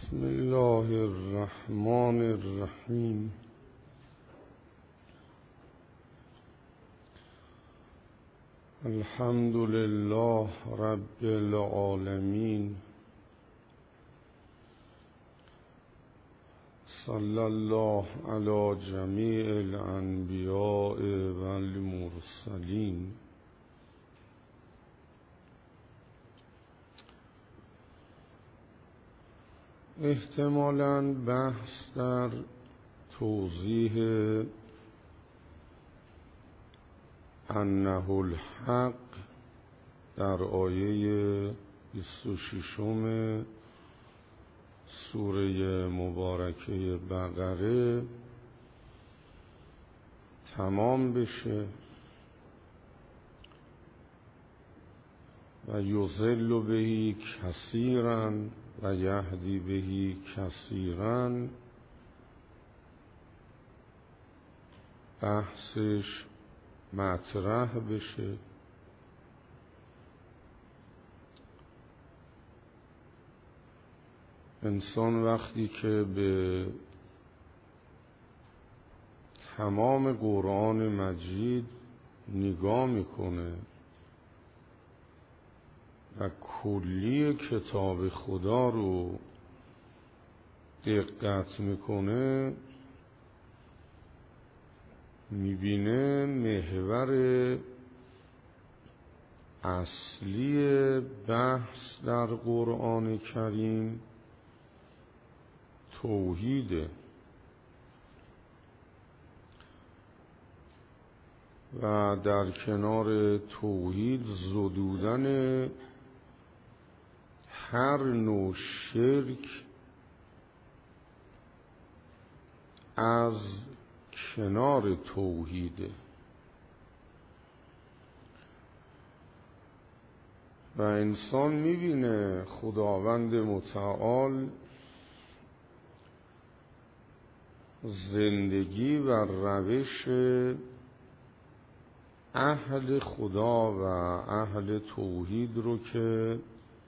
بسم الله الرحمن الرحیم. الحمد لله رب العالمین. صلی الله علی جمیع الانبیاء و المرسلین. احتمالاً بحث در توضیح انه الحق در آیه 26 سوره مبارکه بقره تمام بشه و یضل به کثیرا و یهدی به کثیرا بحثش مطرح بشه. انسان وقتی که به تمام قرآن مجید نگاه میکنه و کلی کتاب خدا رو دقت میکنه، میبینه محور اصلی بحث در قرآن کریم توحیده و در کنار توحید زدودن هر نوع شرک از کنار توحیده و انسان میبینه خداوند متعال زندگی و روش اهل خدا و اهل توحید رو که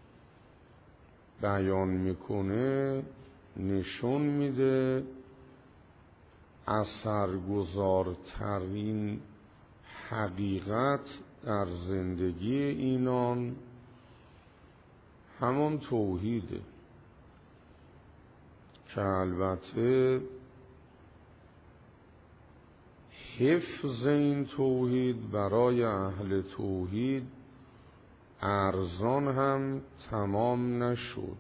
بیان میکنه نشون میده اثرگذارترین حقیقت در زندگی اینان همون توحیده که البته حفظ این توحید برای اهل توحید ارزان هم تمام نشد،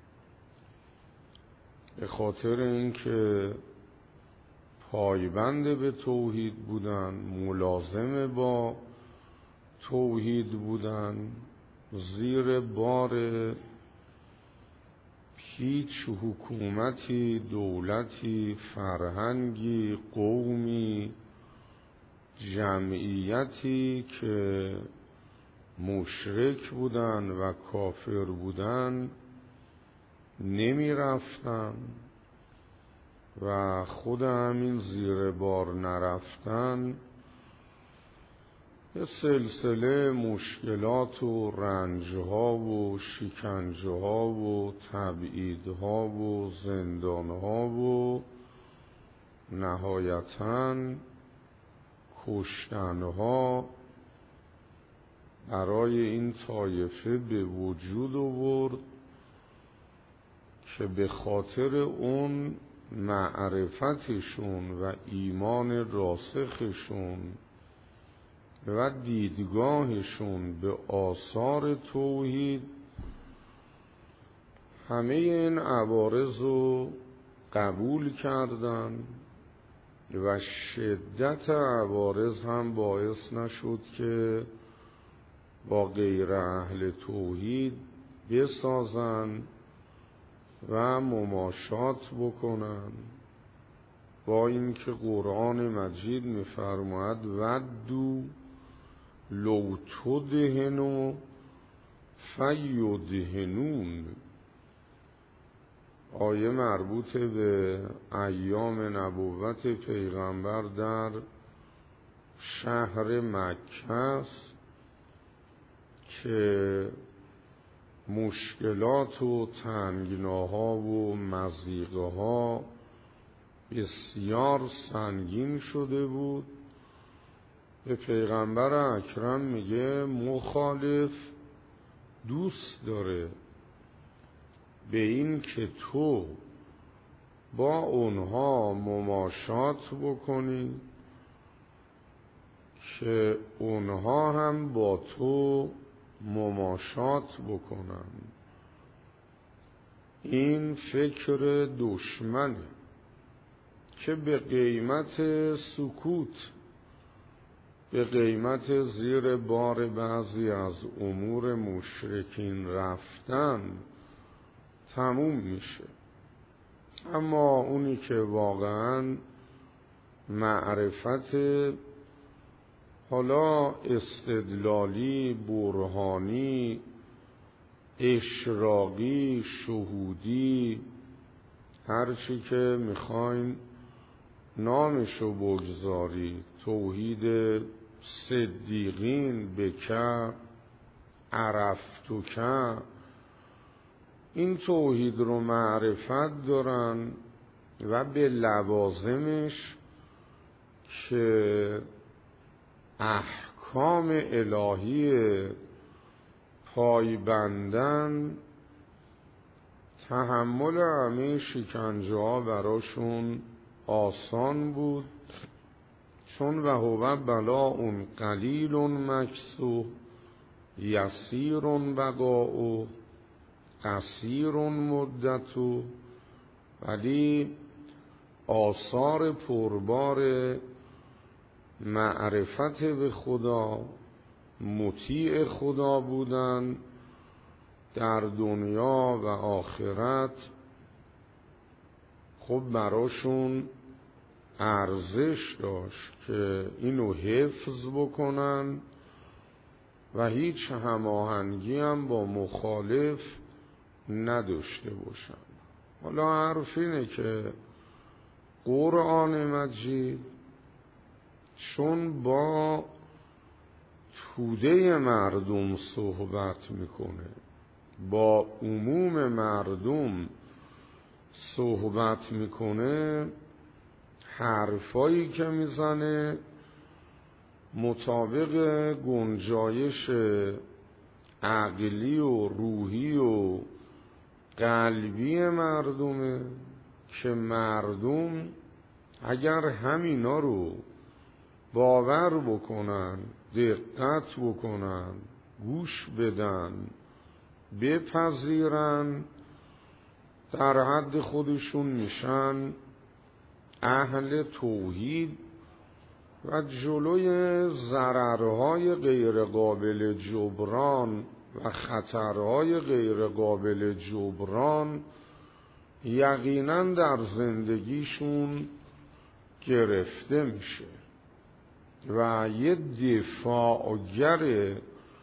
به خاطر اینکه پایبند به توحید بودن، ملازم با توحید بودن، زیر بار هیچ حکومتی، دولتی، فرهنگی، قومی، جمعیتی که مشرک بودن و کافر بودن نمی رفتن و خود همین زیر بار نرفتن یه سلسله مشکلات و رنجها و شکنجها و تبعیدها و زندانها و نهایتاً کشتنها برای این طایفه به وجود آورد که به خاطر اون معرفتشون و ایمان راسخشون و دیدگاهشون به آثار توحید همه این عوارض رو قبول کردن و شدت عوارض هم باعث نشد که با غیر اهل توحید بسازن و مماشات بکنن، با اینکه قرآن مجید می‌فرماید ودوا لو تدهنوا فیدهنون. آیه مربوط به ایام نبوت پیغمبر در شهر مکه است که مشکلات و تنگناها و وظیقه ها بسیار سنگین شده بود، به پیغمبر اکرم میگه مخالف دوست داره به این که تو با اونها مماشات بکنی که اونها هم با تو مماشات بکنن. این فکر دشمنه که به قیمت سکوت، به قیمت زیر بار بعضی از امور مشرکین رفتن تموم میشه. اما اونی که واقعا معرفت حالا استدلالی، برهانی، اشراقی، شهودی، هرچی که میخواین نامشو بگذارید، توحید صدیقین بکر، عرفتوکر، این توحید رو معرفت دارن و به لوازمش که احکام الهی پایبندن، تحمل همه شکنجه ها براشون آسان بود، چون و هو بلاء قلیل مکثو یسیر بقاء قصیر مدت، ولی آثار پربار معرفت به خدا، مطیع خدا بودن در دنیا و آخرت، خب براشون ارزش داشت که اینو حفظ بکنن و هیچ هماهنگی هم با مخالف نداشته باشن. حالا حرف اینه که قرآن مجید چون با توده مردم صحبت میکنه، با عموم مردم صحبت میکنه، حرفایی که میزنه مطابق گنجایش عقلی و روحی و قلبی مردمه که مردم اگر همینا رو باور بکنن، دقت بکنن، گوش بدن، بپذیرن، در حد خودشون میشن اهل توحید و جلوی ضررهای غیر قابل جبران و خطرهای غیر قابل جبران یقینا در زندگیشون گرفته میشه و یه دفاعگر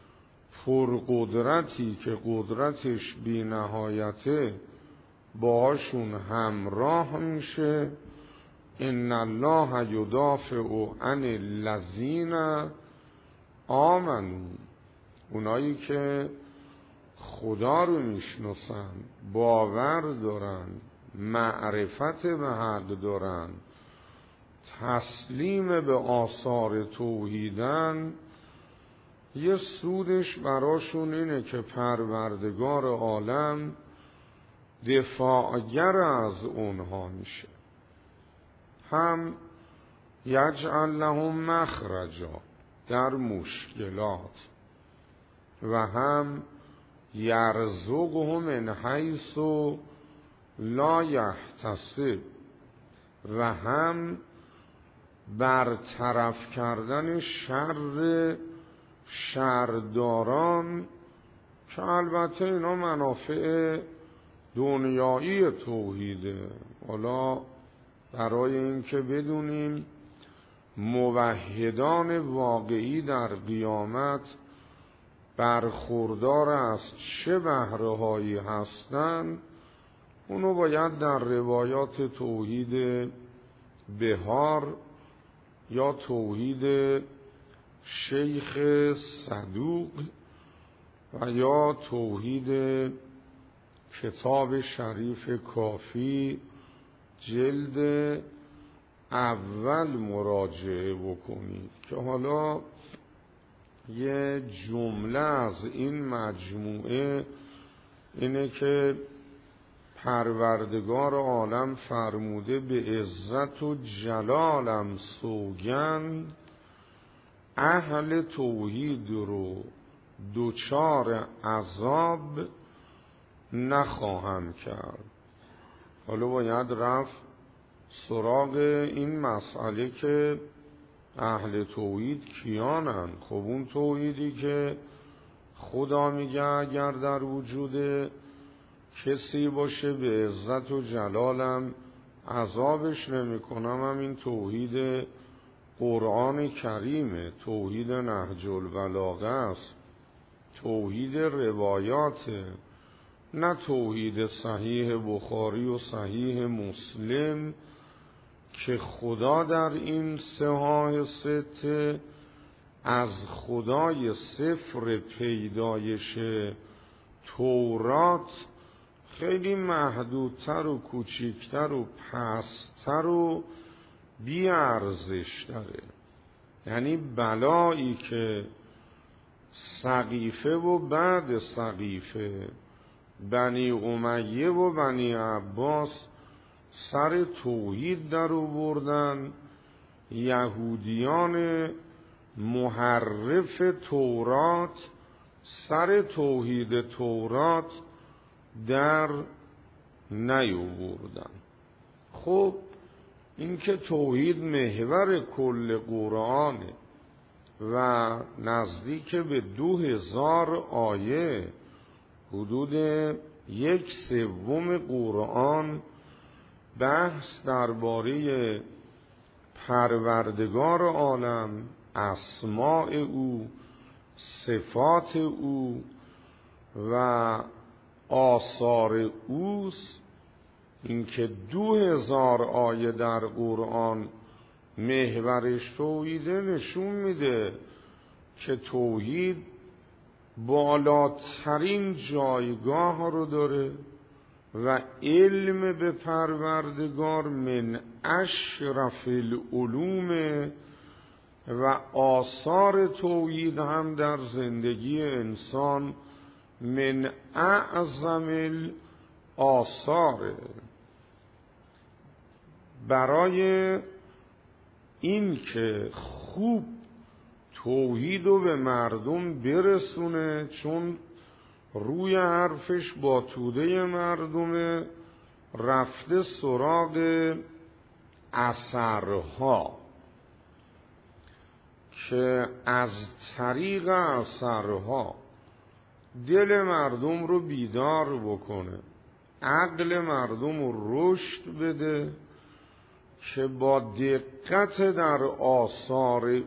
پرقدرتی که قدرتش بی نهایته باهاشون همراه میشه. ان الله یدافع عن الذین آمنوا، اونایی که خدا رو میشناسن، باور دارن، معرفت به حق دارن، تسلیم به آثار توحیدن، یه سودش براشون اینه که پروردگار عالم دفاعگر از اونها میشه، هم یجعل لهم مخرجا در مشکلات و هم یرزقهم من حیث لا یحتسب و هم برطرف کردن شر شرداران که البته اینا منافع دنیایی توحیده. حالا برای اینکه بدونیم موحدان واقعی در قیامت برخوردار از چه بهره‌هایی هستند، اونو باید در روایات توحید بهار یا توحید شیخ صدوق و یا توحید کتاب شریف کافی جلد اول مراجعه بکنید که حالا یه جمله از این مجموعه اینه که پروردگار عالم فرموده به عزت و جلالم سوگند اهل توحید رو دوچار عذاب نخواهم کرد. حالا باید رفت سراغ این مسئله که اهل توحید کیانن. خب اون توحیدی که خدا میگه اگر در وجود کسی باشه به عزت و جلالم عذابش نمیکنم، هم این توحید قرآن کریمه، توحید نهج البلاغه است، توحید روایاته، نه توحید صحیح بخاری و صحیح مسلم که خدا در این سهاه سته از خدای صفر پیدایش تورات خیلی محدودتر و کوچیکتر و پستتر و بیارزشتره. یعنی بلایی که سقیفه و بعد سقیفه بنی امیه و بنی عباس سر توحید در آوردن، یهودیان محرف تورات سر توحید تورات در نیاوردن. خب این که توحید محور کل قرآنه و نزدیک به 2000 آیه، حدود 1/3 قرآن بحث درباره پروردگار عالم، اسماء او، صفات او و آثار اوست. اینکه 2000 آیه در قرآن محورش توحیده نشون میده که توحید بالاترین جایگاه رو داره و علم به پروردگار من اشرف العلوم و آثار توحید هم در زندگی انسان من اعظم الاثار. برای این که خوب توحید رو به مردم برسونه، چون روی حرفش با توده مردم رفته سراغ اثرها که از طریق اثرها دل مردم رو بیدار بکنه، عقل مردم رو رشد بده که با دقت در آثار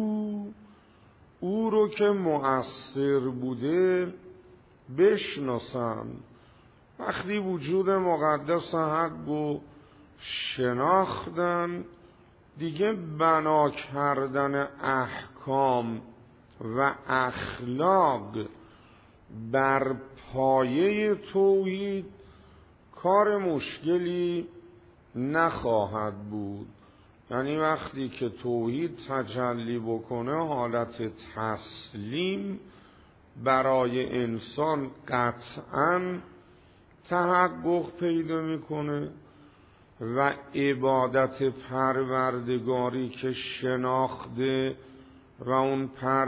او رو که مؤثر بوده بشناسن. وقتی وجود مقدس حق رو شناختن، دیگه بنا کردن احکام و اخلاق بر پایه توحید کار مشکلی نخواهد بود. یعنی وقتی که توحید تجلی بکنه، حالت تسلیم برای انسان قطعاً تحقق پیدا میکنه و عبادت پروردگاری که شناخته و اون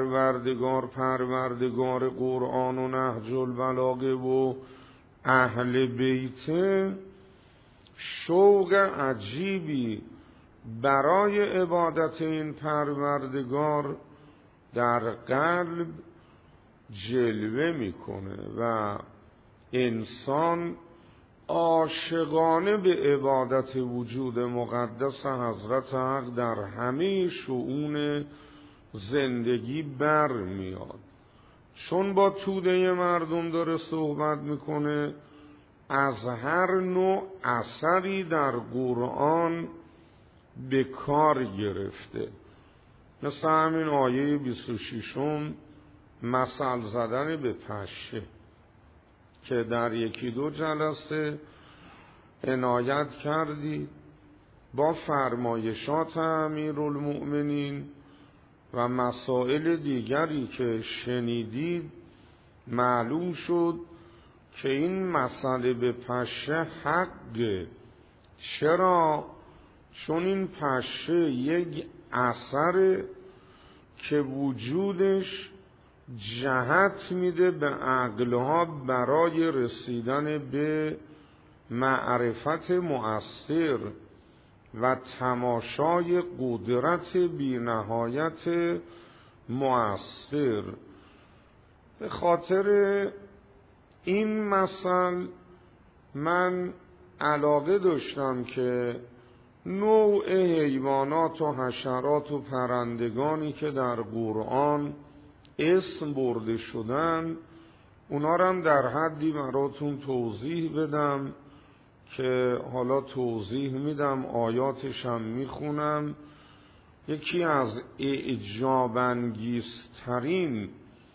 پروردگار قرآن و نهج البلاغه و اهل بیت، شوق عجیبی برای عبادت این پروردگار در قلب جلوه میکنه و انسان عاشقانه به عبادت وجود مقدس حضرت حق در همه شؤون زندگی بر میاد. چون با توده مردم داره صحبت میکنه، از هر نوع اثری در قرآن به کار گرفته. مثل همین آیه 26 مثل زدن به پشه. که در 1-2 جلسه عنایت کردید با فرمایشات امیرالمؤمنین و مسائل دیگری که شنیدید معلوم شد که این مسئله به پشه حقه. چرا؟ چون این پشه یک اثر که وجودش جهت میده به عقلها برای رسیدن به معرفت مؤثر و تماشای قدرت بی‌نهایت مؤثر. به خاطر این مثل من علاقه داشتم که نوع حیوانات و حشرات و پرندگانی که در قرآن اسم برده شدن اونا رو هم در حدی براتون توضیح بدم که حالا توضیح میدم، آیاتش هم میخونم. یکی از اعجاب‌انگیزترین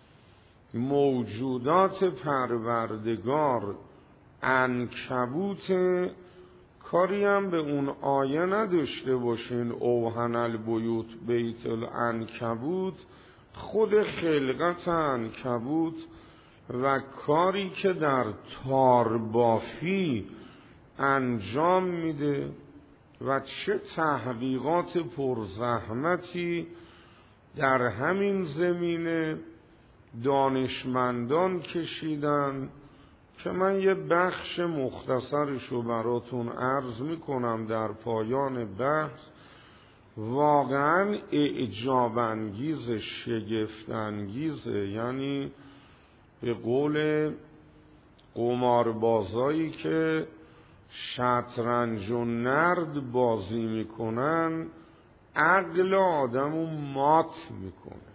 موجودات پروردگار عنکبوت. کاری هم به اون آیه نداشته باشین اوهن البیوت بیت العنکبوت، خود خلقت عنکبوت و کاری که در تاربافی انجام میده و چه تحقیقات پرزحمتی در همین زمینه دانشمندان کشیدن که من یه بخش مختصرش رو براتون عرض میکنم در پایان بحث. واقعا اعجاب انگیز، شگفت انگیزه. یعنی به قول قماربازایی که شطرنج و نرد بازی میکنن عقل آدمو مات میکنه،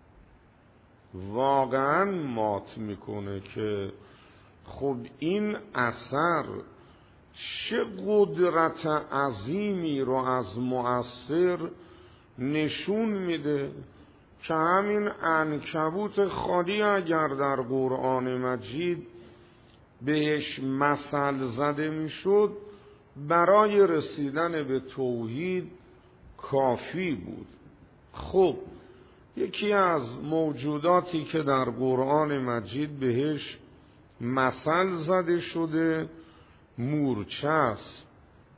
واقعا مات میکنه که خب این اثر چه قدرت عظیمی رو از مؤثر نشون میده که همین عنکبوت خالی اگر در قرآن مجید بهش مثل زده میشد برای رسیدن به توحید کافی بود. خب یکی از موجوداتی که در قرآن مجید بهش مثل زده شده مورچه است.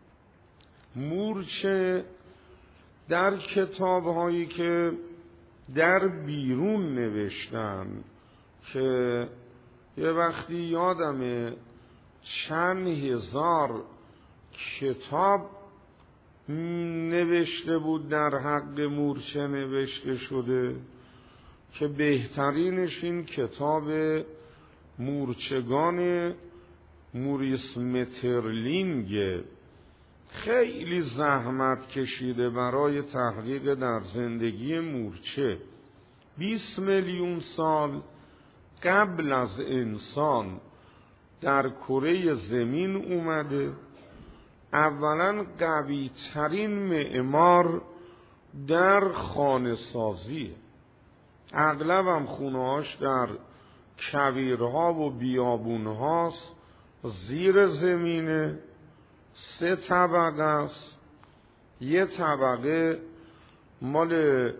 مورچه در کتاب‌هایی که در بیرون نوشتن که یه وقتی یادمه چند هزار کتاب نوشته بود در حق مورچه نوشته شده که بهترینش این کتاب مورچگان موریس مترلینگ، خیلی زحمت کشیده برای تحقیق در زندگی مورچه. 20 میلیون سال قبل از انسان در کره زمین اومده. اولا قوی ترین معمار در خانه سازیه. اغلبم خونهاش در کویرها و بیابونهاست، زیر زمینه. 3 طبقه است. یه طبقه مال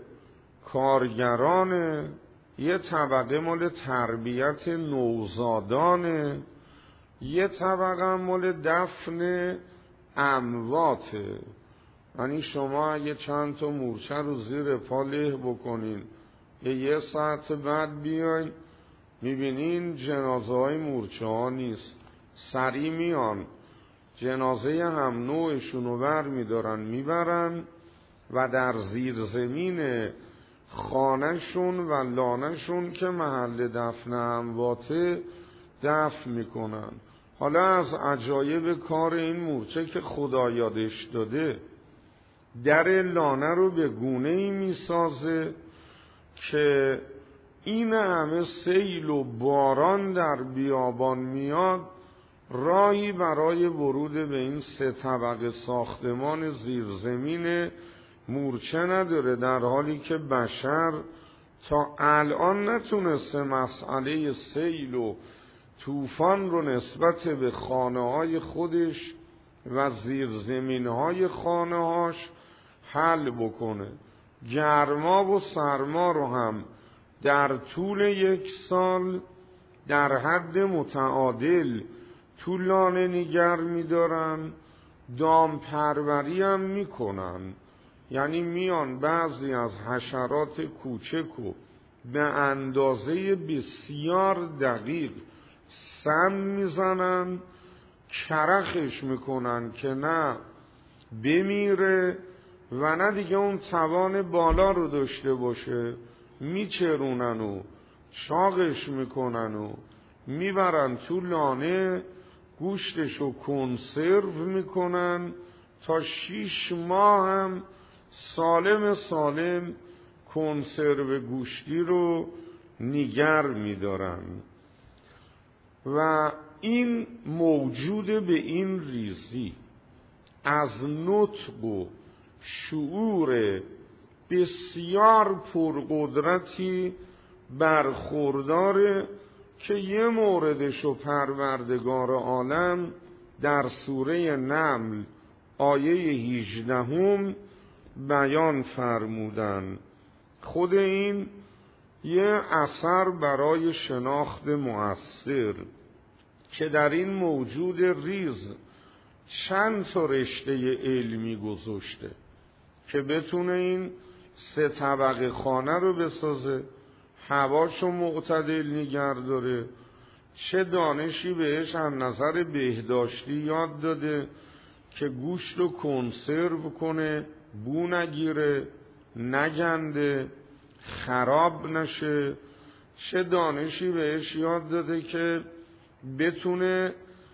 کارگرانه، یه طبقه مال تربیت نوزادانه، یه طبقه مال دفن امواته. یعنی شما اگه چند تا مورچه رو زیر پا له بکنین یه ساعت بعد بیاین میبینین جنازه های مورچه ها نیست، سری میان جنازه هم نوعشون رو بر میدارن میبرن و در زیر زمین خانهشون و لانهشون که محل دفن امواته دفن میکنن. حالا از عجایب کار این مورچه که خدا یادش داده در لانه رو به گونه‌ای میسازه که این همه سیل و باران در بیابان میاد راهی برای ورود به این 3 طبقه ساختمان زیرزمین مورچه نداره، در حالی که بشر تا الان نتونسته مسئله سیل و طوفان رو نسبت به خانه‌های خودش و زیرزمین‌های خانه‌هاش حل بکنه. گرما و سرما رو هم در طول یک سال در حد متعادل طولانه نگر می‌دارن، دام پروری هم می‌کنن. یعنی میان بعضی از حشرات کوچک و به اندازه بسیار دقیق سم میزنن، کرخش میکنن که نه بمیره و نه دیگه اون توان بالا رو داشته باشه، میچرونن و چاقش میکنن و میبرن تو لانه، گوشتشو کنسرو میکنن تا 6 ماه هم سالم کنسرو گوشتی رو نگر میدارن. و این موجود به این ریزی از نطق و شعور بسیار پرقدرتی برخورداره که یه موردشو پروردگار عالم در سوره نمل آیه 18 بیان فرمودن. خود این یه اثر برای شناخت مؤثر که در این موجود ریز چند تا رشته علمی گذاشته که بتونه این 3 طبقه خانه رو بسازه، هواشو معتدل نگه داره. چه دانشی بهش از نظر بهداشتی یاد داده که گوشت رو کنسرو کنه، بو نگیره، نگنده، خراب نشه. چه دانشی بهش یاد داده که بتونه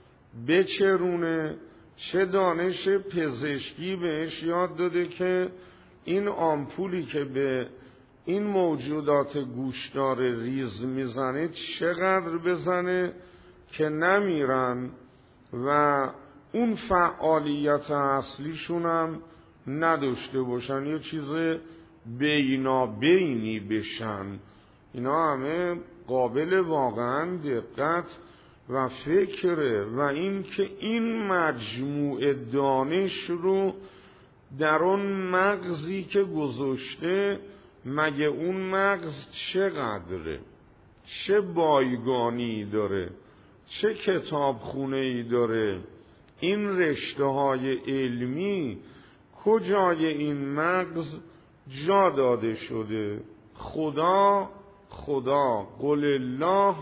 بچرونه. چه دانش پزشکی بهش یاد داده که این آمپولی که به این موجودات گوشتار ریز میزنه چقدر بزنه که نمیرن و اون فعالیت اصلیشون هم نداشته باشن، یه چیز بینابینی بشن. اینا همه قابل واقعا دقت و فکره و این که این مجموعه دانش رو در اون مغزی که گذاشته، مگه اون مغز چقدره، چه بایگانی داره، چه کتابخونه‌ای داره، این رشته های علمی کجای این مغز جا داده شده. خدا قل الله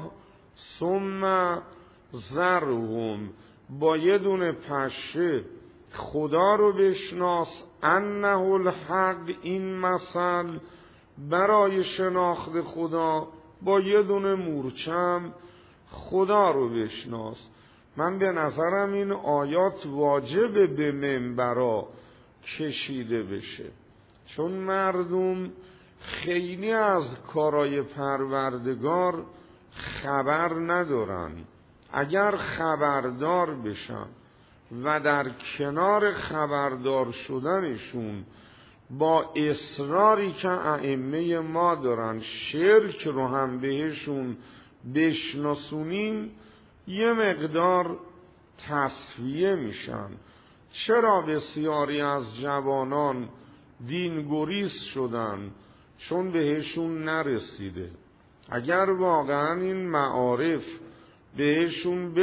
ثم ذرهم، با یه دونه پشه خدا رو بشناس، انه الحق، این مثل برای شناخت خدا با یه دونه مورچم خدا رو بشناس. من به نظرم این آیات واجبه به منبرا کشیده بشه، چون مردم خیلی از کارای پروردگار خبر ندارن. اگر خبردار بشن و در کنار خبردار شدنشون با اصراری که ائمه ما دارن شرک رو هم بهشون بشناسونیم، یه مقدار تصفیه میشن. چرا بسیاری از جوانان دینگریز شدن؟ چون بهشون نرسیده. اگر واقعا این معارف بهشون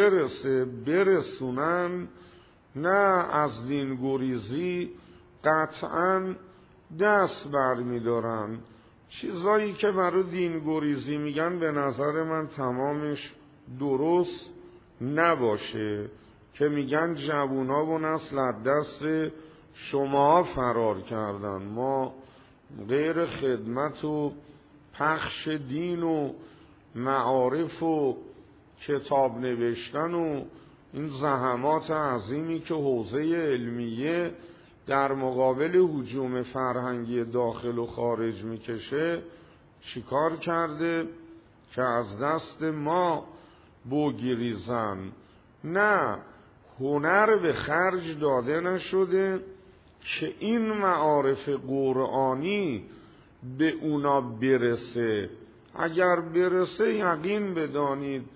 برسونن، نه از دینگریزی قطعا دست برمیدارن. چیزایی که برای دینگریزی میگن به نظر من تمامش درست نباشه، که میگن جوونا و نسل از دست شما فرار کردن، ما غیر خدمت و پخش دین و معارف و کتاب نوشتن و این زحمات عظیمی که حوزه علمیه در مقابل هجوم فرهنگی داخل و خارج میکشه چیکار کرده که از دست ما بگریزن؟ نه، هنر به خرج داده نشده که این معارف قرآنی به اونا برسه. اگر برسه یقین بدانید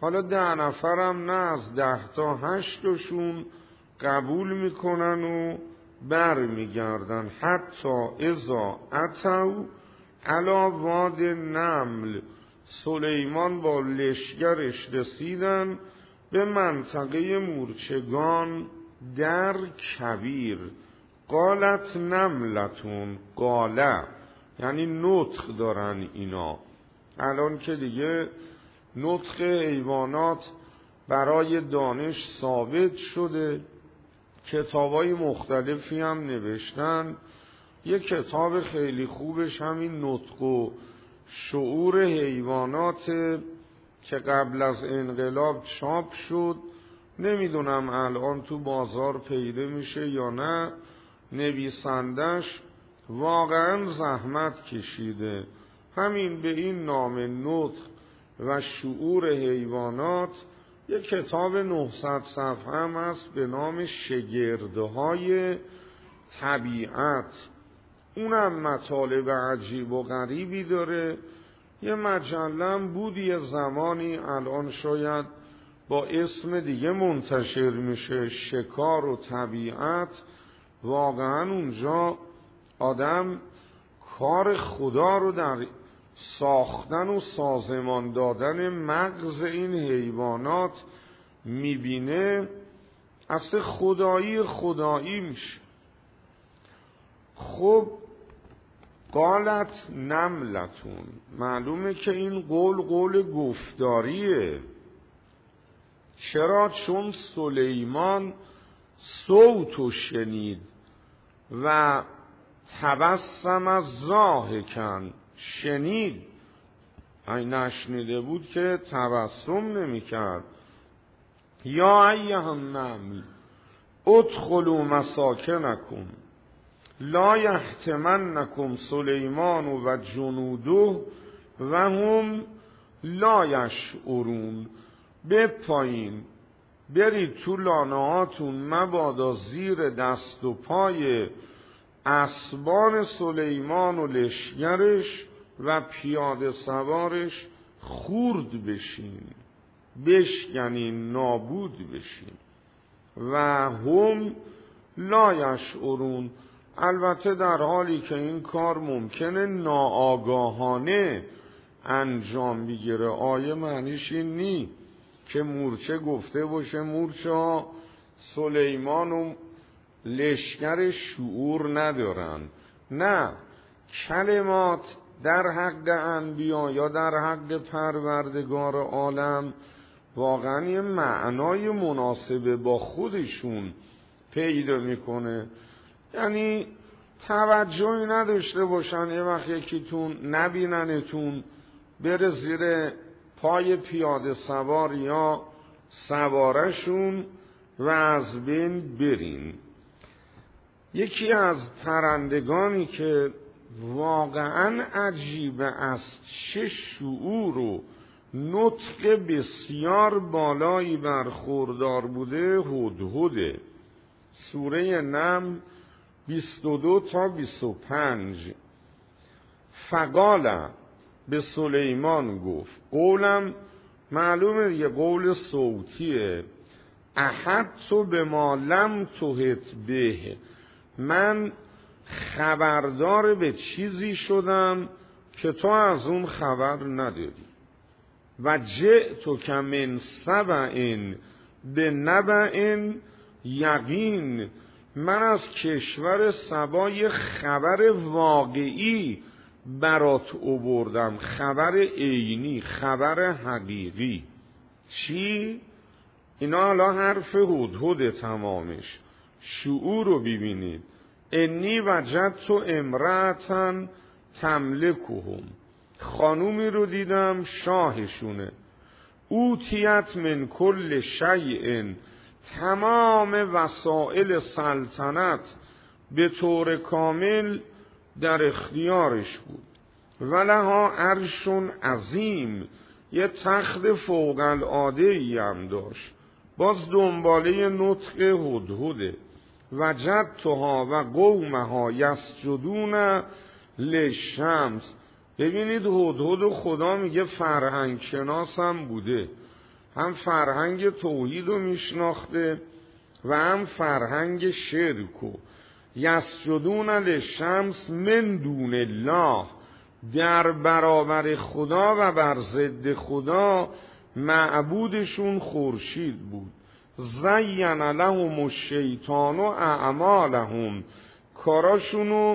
حالا 10 نفرم نه، از 10 تا 8 تاشون قبول میکنن و بر میگردن. حتی اذا اتوا علی واد نمل، سلیمان با لشکرش رسیدن به منطقه مورچگان در کویر. قالت نملتون، قاله یعنی نطق دارن اینا. الان که دیگه نطق حیوانات برای دانش ثابت شده، کتابای مختلفی هم نوشتن. یک کتاب خیلی خوبش همین نطق و شعور حیوانات که قبل از انقلاب چاپ شد، نمیدونم الان تو بازار پیدا میشه یا نه. نویسندش واقعا زحمت کشیده، همین به این نام نطق و شعور حیوانات. یک کتاب 900 صفحه هم هست به نام شگردهای طبیعت، اونم مطالب عجیب و غریبی داره. یه مجله بود یه زمانی، الان شاید با اسم دیگه منتشر میشه، شکار و طبیعت. واقعا اونجا آدم کار خدا رو در ساختن و سازمان دادن مغز این حیوانات میبینه، اصل خدایی میشه. خب قالت نملتون، معلومه که این قول گفتاریه. چرا؟ چون سلیمان صوتو شنید و تبسم از ضاحکا، شنید، این نشنیده بود که تبسم نمی کرد. یا ایها النمل ادخلوا مساکنکم لا یحطمنکم سلیمان و جنوده و هم لا یشعرون. به پایین برید تو لانه‌هاتون، مبادا زیر دست و پای اسبان سلیمان و لشکرش و پیاده سوارش خورد بشین، بشکنین، نابود بشین. و هم لا یشعرون، البته در حالی که این کار ممکنه ناآگاهانه انجام بگیره. آیه معنیش این نی که مورچه گفته باشه مورچه سلیمان و لشکر شعور ندارن. نه، کلمات در حق انبیا یا در حق پروردگار عالم واقعا یه معنای مناسبه با خودشون پیدا میکنه. یعنی توجهی نداشته باشن یه وقت یکیتون نبیننتون بره زیر پای پیاده سوار یا سوارشون و از بین برین. یکی از پرندگانی که واقعا عجیبه است، چه شعور و نطق بسیار بالایی برخوردار بوده، هدهده. سوره نمل 22 تا 25. فقال، به سلیمان گفت، قولم معلومه دیگه قول صوتیه، احطت بما لم تحط به، من خبردار به چیزی شدم که تو از اون خبر نداری. و جئتک من سبع بنبأ یقین، من از کشور سبا خبر واقعی برات آوردم، خبر عینی، خبر حقیقی. چی؟ اینا حالا حرف هدهد تمامش. شعور رو ببینید. انی وجدت امرأة تملکهم، خانومی رو دیدم شاهشونه، اوتیت من کل شیء، تمام وسایل سلطنت به طور کامل در اختیارش بود. ولها عرش عظیم، یه تخت فوق العاده ای هم داشت. باز دنباله نطق هدهده. وجدتها و قومها یسجدون للشمس. ببینید هدهد و خدا میگه فرهنگ شناس هم بوده. هم فرهنگ توحید رو میشناخته و هم فرهنگ شرک. و یسجدون للشمس من دون الله، در برابر خدا و بر ضد خدا معبودشون خورشید بود. زین لهم الشیطان و اعمالهم، کاراشونو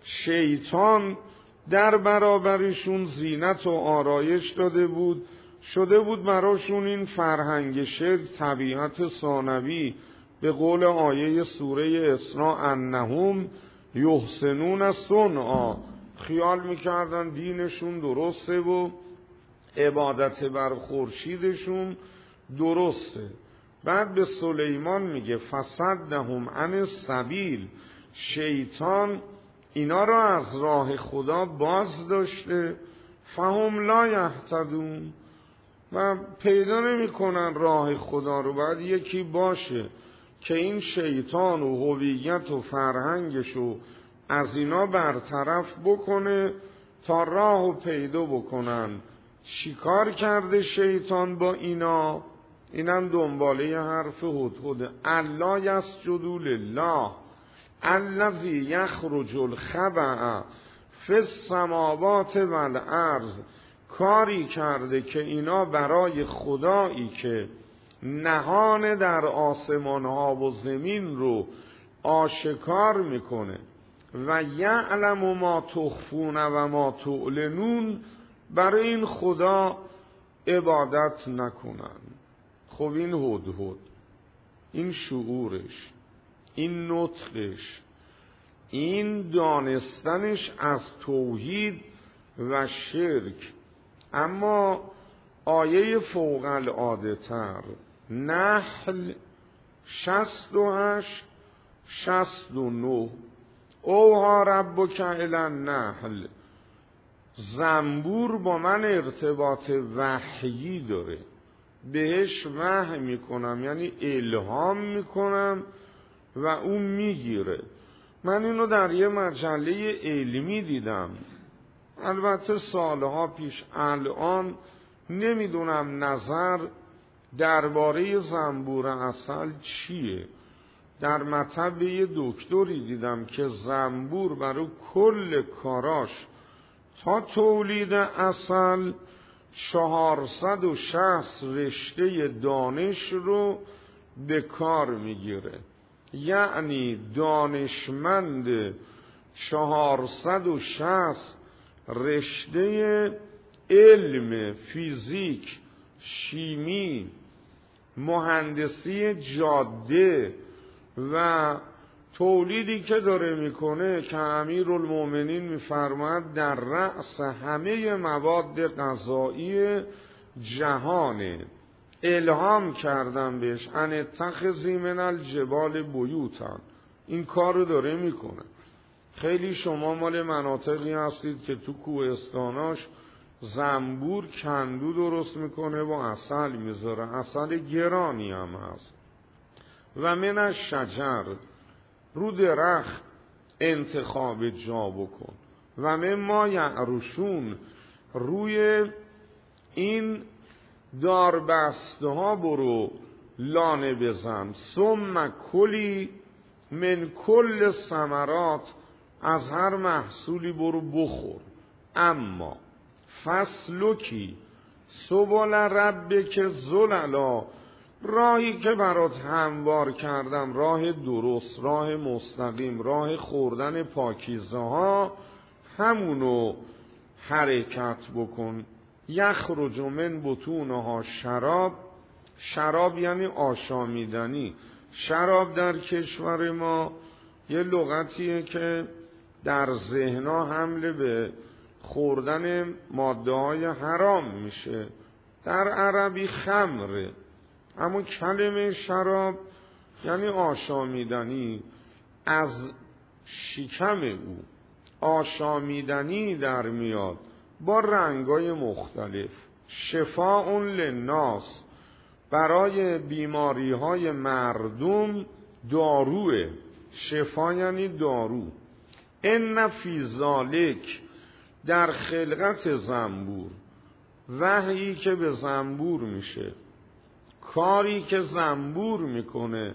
شیطان در برابرشون زینت و آرایش داده بود، شده بود براشون این فرهنگ شرک طبیعت ثانوی. به قول آیه سوره اسراء انهم یحسنون صنعا، خیال میکردن دینشون درسته و عبادت بر خورشیدشون درسته. بعد به سلیمان میگه فصدهم عن السبیل، شیطان اینا را از راه خدا باز داشته، فهم لا یهتدون، و پیدا نمی کنن راه خدا رو. باید یکی باشه که این شیطان و هویت و فرهنگشو از اینا برطرف بکنه تا راهو پیدا بکنن. چیکار کرده شیطان با اینا؟ اینم دنباله حرف هدهد. الا یسجدوا لله الذی یخرج الخبأ فی السماوات والارض، کاری کرده که اینا برای خدایی که نهان در آسمان ها و زمین رو آشکار میکنه و یعلم ما تخفون و ما تعلنون، برای این خدا عبادت نکنن. خب این هدهد، این شعورش، این نطقش، این دانستنش از توحید و شرک. اما آیه فوق العاده تر، نحل 68 69، اوها ربک الی النحل، زنبور با من ارتباط وحیی داره، بهش وحی میکنم، یعنی الهام میکنم و اون میگیره. من اینو در یه مجله علمی دیدم، البته سالها پیش. الان نمیدونم نظر درباره زنبور عسل چیه. در مطب یه دکتری دیدم که زنبور برای کل کاراش تا تولید عسل 460 رشته دانش رو به کار میگیره. یعنی دانشمند 460 رشته علم، فیزیک، شیمی، مهندسی جاده و تولیدی که داره میکنه که امیرالمومنین میفرماید در رأس همه مواد غذایی جهانه. الهام کردم بهش ان اتخذی من الجبال بیوتا، این کار رو داره میکنه. خیلی شما مال مناطقی هستید که تو کوهستاناش زنبور کندو درست میکنه و عسل میذاره، عسل گرانی هم هست. و من الشجر، رو درخت انتخاب جا بکن. و من ما یعرشون، روی این داربسته ها برو لانه بزن. ثم کلی من کل ثمرات، از هر محصولی برو بخور. اما فسلکی سبل ربک ذللا، راهی که برات هموار کردم، راه درست، راه مستقیم، راه خوردن پاکیزه ها، همونو حرکت بکن. یخرج من بطونها شراب، شراب یعنی آشامیدنی. شراب در کشور ما یه لغتیه که در ذهنها حمله به خوردن ماده های حرام میشه. در عربی خمره، اما کلمه شراب یعنی آشامیدنی. از شکم او آشامیدنی در میاد با رنگای مختلف. شفاء للناس، برای بیماری های مردم داروه. شفا یعنی دارو. ان فی ذالک، در خلقت زنبور، وحیی که به زنبور میشه کاری که زنبور میکنه،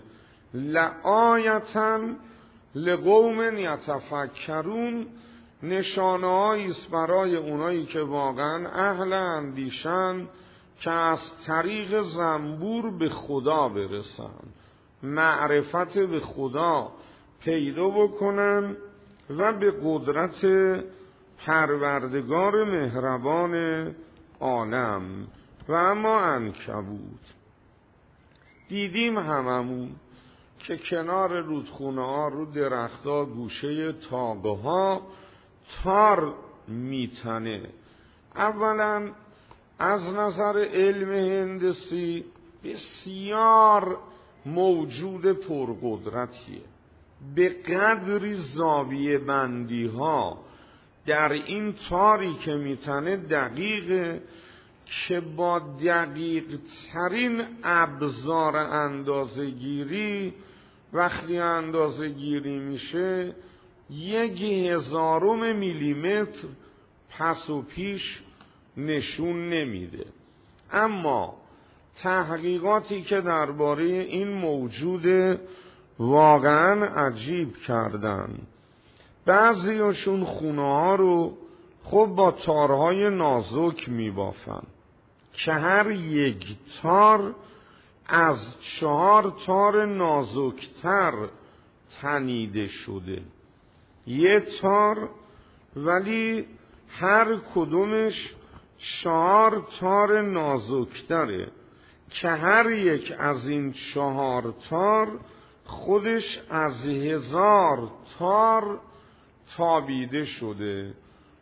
لآیةً لقوم یتفکرون، نشانه‌هایی است برای اونایی که واقعا اهل اندیشن که از طریق زنبور به خدا برسن، معرفت به خدا پیدا بکنن و به قدرت پروردگار مهربان عالم. و اما عنکبوت دیدیم هممون که کنار رودخونه ها، رو درخت ها، گوشه تاقه ها تار میتنه. اولا از نظر علم هندسی بسیار موجود پرقدرتیه، به قدری زاویه بندی ها در این تاری که میتنه دقیقه که با دقیق ترین ابزار اندازه‌گیری وقتی اندازه‌گیری میشه 1/1000 میلیمتر پس و پیش نشون نمیده. اما تحقیقاتی که درباره این موجود واقعا عجیب کردن، بعضیاشون خونه ها رو خب با تارهای نازک میبافن که هر یک تار از 4 تار نازکتر تنیده شده. یه تار ولی هر کدومش 4 تار نازکتره که هر یک از این 4 تار خودش از 1000 تار تابیده شده.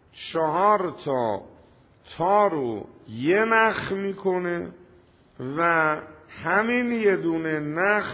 4 تا تار رو یه نخ میکنه و همین یه دونه نخ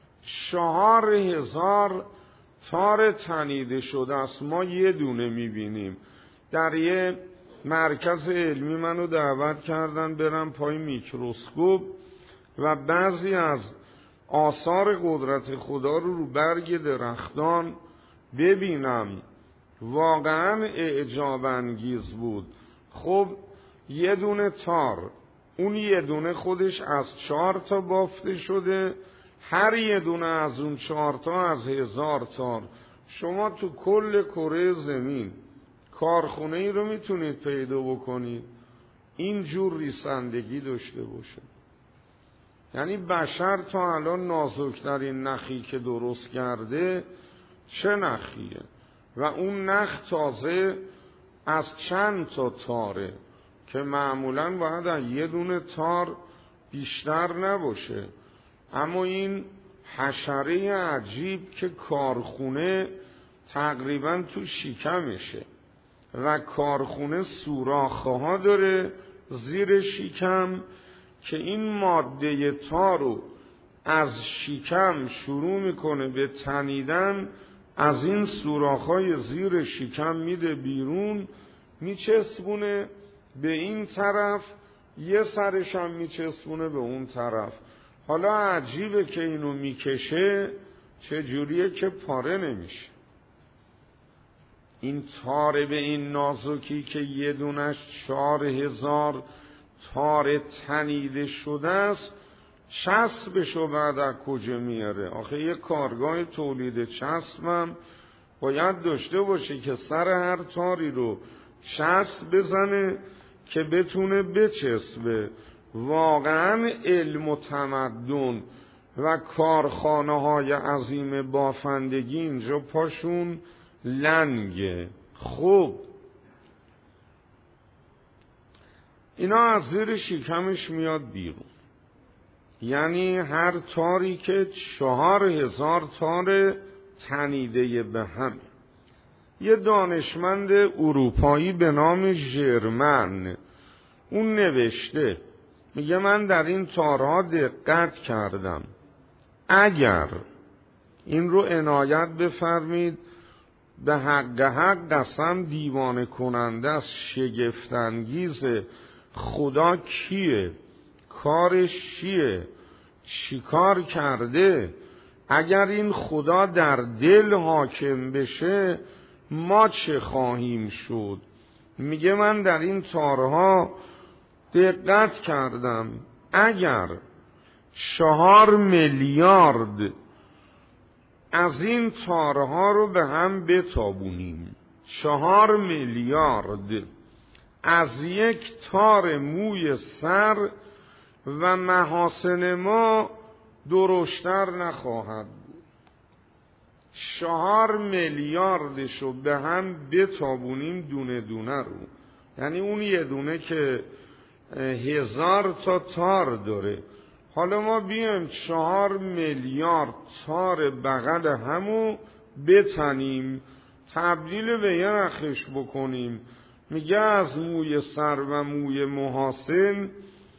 4000 تار تنیده شده است. ما یه دونه میبینیم. در یه مرکز علمی منو دعوت کردن برم پای میکروسکوپ و بعضی از آثار قدرت خدا رو برگ درختان ببینم. واقعا اعجاب انگیز بود. خب یه دونه تار، اون یه دونه خودش از 4 تا بافته شده، هر یه دونه از اون 4 تا از 1000 تار. شما تو کل کره زمین کارخونه ای رو میتونید پیدا بکنید اینجور ریسندگی داشته باشه؟ یعنی بشر تا الان نازکترین نخی که درست کرده چه نخیه؟ و اون نخ تازه از چند تا تاره که معمولاً باید یه دونه تار بیشتر نباشه. اما این حشره عجیب که کارخونه تقریباً تو شکمشه و کارخونه سوراخه ها داره زیر شکم که این ماده تار رو از شکم شروع میکنه به تنیدن، از این سوراخ‌های زیر شکم میده بیرون، میچسبونه به این طرف، یه سرش هم میچسبونه به اون طرف. حالا عجیبه که اینو میکشه چجوریه که پاره نمیشه. این تاره به این نازکی که یه دونش 4000 تار تنیده شده است، چسبشو بعد از کجا میاره؟ آخه یه کارگاه تولید چسبم باید داشته باشه که سر هر تاری رو چسب بزنه که بتونه بچسبه. واقعا علم و تمدن و کارخانه های عظیم بافندگی اینجا پاشون لنگه. خب اینا از زیر شکمش میاد بیرون. یعنی هر تاری که 4000 تار تنیده به هم. یه دانشمند اروپایی به نام ژرمن اون نوشته، میگه من در این تارها دقت کردم، اگر این رو عنایت بفرمید، به حق قسم دیوانه کننده است، شگفت‌انگیز. خدا کیه؟ کارش چیه؟ چی کار کرده؟ اگر این خدا در دل حاکم بشه ما چه خواهیم شد؟ میگه من در این تارها دقت کردم، اگر 4 میلیارد از این تارها رو به هم بتابونیم. 4 میلیارد از یک تار موی سر و محاسن ما درشتر نخواهد بود. 4 میلیاردش رو به هم بتابونیم دونه دونه رو، یعنی اون یه دونه که 1000 تا تار داره. حالا ما بیایم 4 میلیارد تار بغل همو بتنیم، تبدیل به یه رخش بکنیم. میگه از موی سر و موی محاسن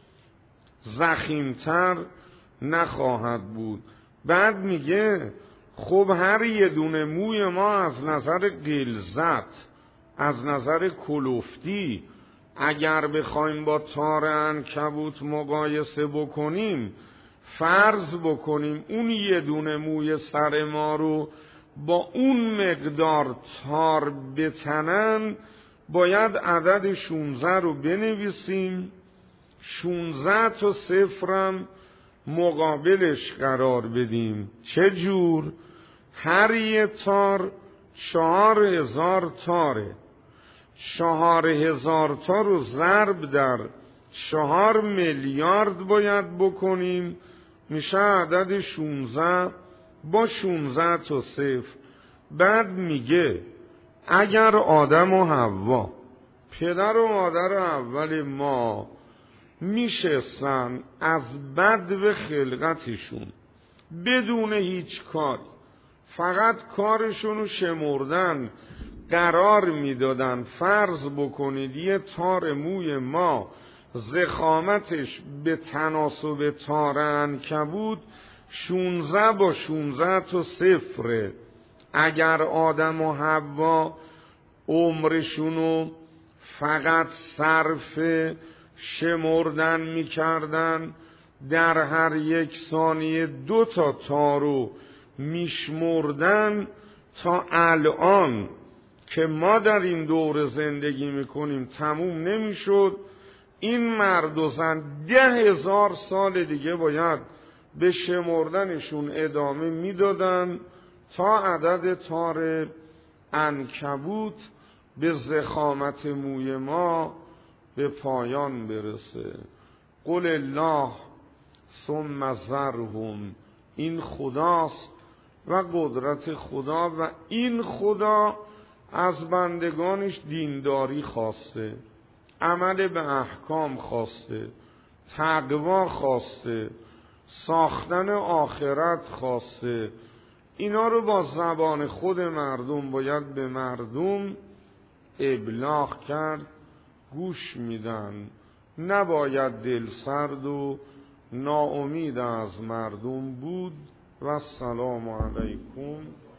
ضخیم‌تر نخواهد بود. بعد میگه خب هر یه دونه موی ما از نظر غلظت، از نظر کلفتی، اگر بخوایم با تار عنکبوت مقایسه بکنیم، فرض بکنیم اون یه دونه موی سر ما رو با اون مقدار تار بتنن، باید عدد 16 رو بنویسیم، 16 تا صفرم مقابلش قرار بدیم. چه جور؟ هر یه تار 4000 تاره. 4000 تا رو ضرب در 4 میلیارد باید بکنیم، میشه عدد 16 با 16 تا صفر. بعد میگه اگر آدم و حوا، پدر و مادر اول ما، میشستن از بدو خلقتشون بدون هیچ کاری، فقط کارشونو شمردن قرار میدادن، فرض بکنید یه تار موی ما ضخامتش به تناسب تار عنکبوت 16 با 16 تا صفره. اگر آدم و حوا عمرشونو فقط صرف شمردن میکردن، در هر یک ثانیه 2 تا تارو میشمردن، تا الان که ما در این دور زندگی میکنیم تموم نمیشد. این مرد و زن 10,000 سال دیگه باید به شمردنشون ادامه میدادن تا عدد تار عنکبوت به ضخامت موی ما به پایان برسه. قل الله ثم ذرهم، این خداست و قدرت خدا، و این خدا از بندگانش دینداری خواسته، عمل به احکام خواسته، تقوا خواسته، ساختن آخرت خواسته. اینا رو با زبان خود مردم باید به مردم ابلاغ کرد، گوش میدن. نباید دل سرد و ناامید از مردم بود. و السلام علیکم.